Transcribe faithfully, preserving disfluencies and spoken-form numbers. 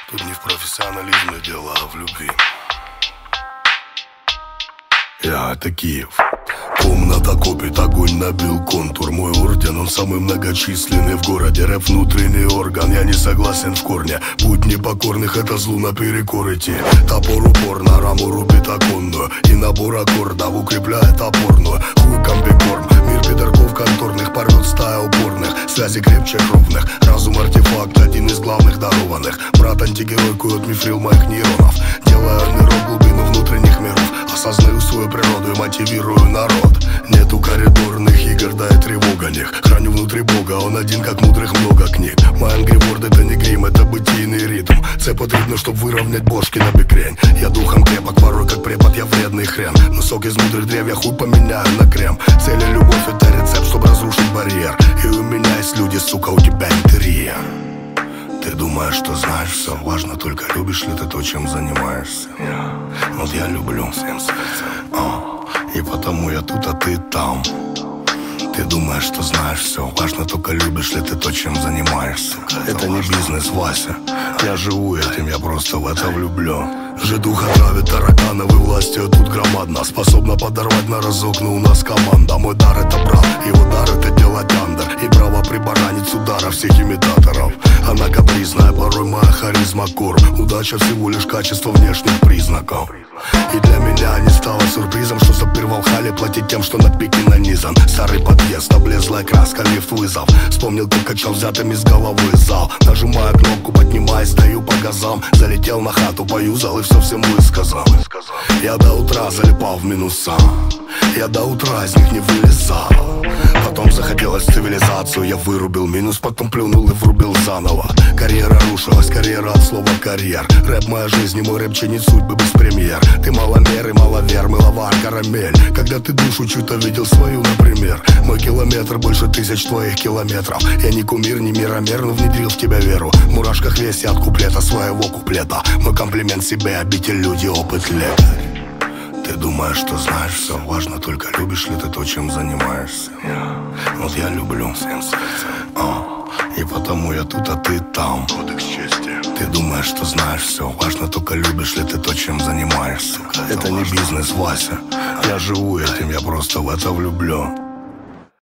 Тут не в профессионализме дело, а в любви. Я это Киев. Комната копит, огонь набил контур. Мой орден, он самый многочисленный в городе. Рэп внутренний орган, я не согласен в корне. Путь непокорных, это злу наперекор идти. Топор упор на раму рубит оконную, и набор аккордов укрепляет опорную. Хуй комбикорм, мир пидорков конторных порвет стая упорных. Связи крепче кровных, разум артефакт, один из главных дарованных. Брат антигерой кует мифрил моих нейронов. Делаю нырок глубину внутренних миров. Осознаю свою природу и мотивирую народ. Нету коридорных игр, да и тревог о них. Храню внутри Бога, он один, как мудрых много книг. Мой ангриворд это не грим, это бытийный ритм. Це потрібно, чтоб выровнять бошки на бекрень. Я духом крепок, порой как препод, я вредный хрен. Но сок из мудрых древ я хуй поменяю на крем. Цель и любовь это рецепт, чтоб разрушить барьер. И у меня есть люди, сука, у тебя интерьер. Ты думаешь, что знаешь все, важно только любишь ли ты то, чем занимаешься. Вот я люблю всем сердцем, а, и потому я тут, а ты там. Ты думаешь, что знаешь все, важно только любишь ли ты то, чем занимаешься. Это не бизнес, Вася, я живу этим, я просто в это влюблен. Жидуха травит тараканов, и власть ее тут громадна. Способна подорвать на разок, но у нас команда. Мой дар это брат, его дар это делать андер. И право прибаранить с удара всех имитаторов. Она капризная, порой моя харизма кор. Удача всего лишь качество внешних признаков. И для меня не стало сюрпризом, что за в хале платить тем, что на пике нанизан. Старый подъезд, облезлая краска, лифт вызов. Вспомнил, как качал взятым из головы зал. Нажимая кнопку, поднимаясь, даю по газам. Залетел на хату, поюзал и все всем высказал. Я до утра залипал в минуса, я до утра из них не вылезал. Потом захотелось цивилизацию, я вырубил минус, потом плюнул и врубил заново. Карьера рушилась, карьера от слова карьер. Рэп моя жизнь, и мой рэп чинит судьбы без премьер. Ты маломер и маловер, мыловар, карамель. Когда ты душу чуть-то видел свою, например. Мой километр больше тысяч твоих километров. Я не кумир, не миромер, но внедрил в тебя веру. В мурашках весь я от куплета своего куплета. Мой комплимент себе, обитель люди, опыт лекарь. Ты думаешь, что знаешь все, важно только любишь ли ты то, чем занимаешься. Вот я люблю всем сердцем, а, и потому я тут, а ты там. Кодекс чести. Ты думаешь, что знаешь все, важно только любишь ли ты то, чем занимаешься. Это не бизнес, Вася, я живу этим, я просто в это влюблен.